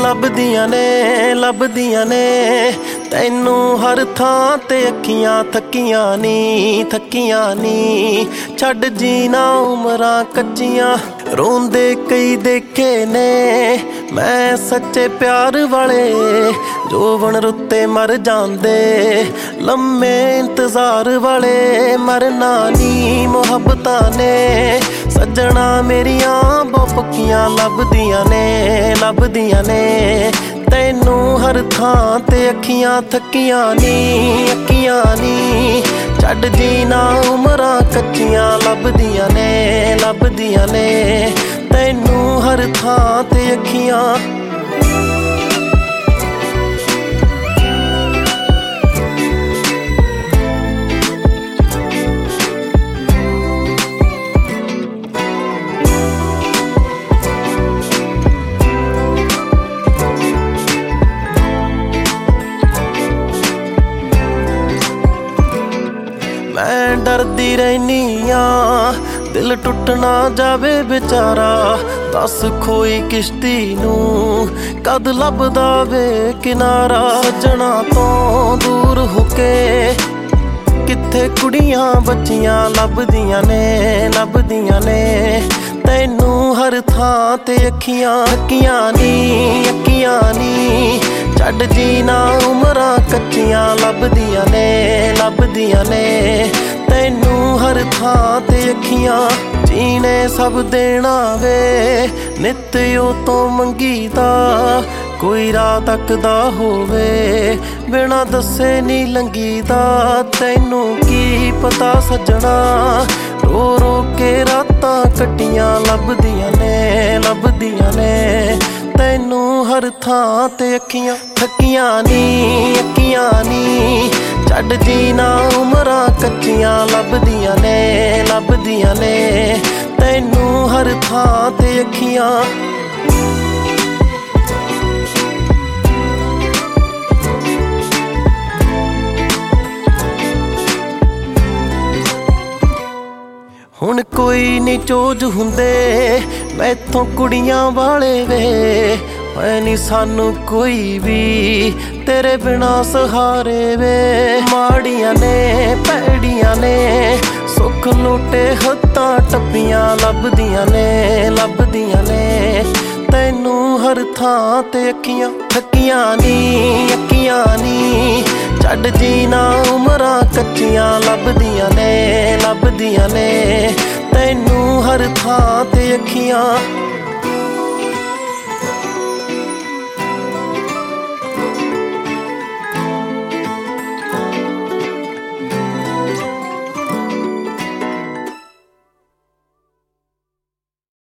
ਲੱਭਦੀਆਂ ਨੇ ਤੈਨੂੰ हर थां ते अखियां थकियां नी छड्ड जीना उमरां कच्चियां रोंदे कई देखे ने मैं सच्चे प्यार वाले जोवन रुत्ते मर जांदे लम्मे इंतजार वाले मरना नी मुहब्बतां ने सज्जणा मेरियां बहुत पक्कियां लभदियां ने तैनू हर थां ते अखियां थकियां नी छड्ड जीना उमरां कच्चियां लभदियां ने तैनू हर थां ते अखियां मैं डरदी रहनी आ दिल टुट ना जावे बेचारा दस खोई किश्ती नू कद लभदा वे किनारा सजना तो दूर होके किथे कुड़ियां बच्चियां लभदियां ने तैनू हर थां ते अखियां नी छड्ड जीना उमरां कच्चियां लभदियां ने तैनू हर थां ते अखियां जीने सब देना वे नित ओ तो मंगीदा कोई राह तकदा होवे बिना दस्से नी लंघीदा तैनू की पता सजना रो रो के रातां कट्टियां लभदियां ने तैनू हर थां ते अखियां थकियां नी छड्ड जीना उमरां कच्चियां लभदियां ने तैनू हर थां ते अखियां हुण कोई नी चोज हुंदे मैथों कुड़ियां वाले वे है नी सानू कोई भी तेरे बिना सहारे वे माड़ियां ने पैड़ियां ने सुख लुटे हत्तां टप्पियां लभदियां ने तैनू हर थां ते अखियां थकियां नी छड्ड जीना उमरां कच्चियां लभदियां ने तैनू हर थां ते अखियां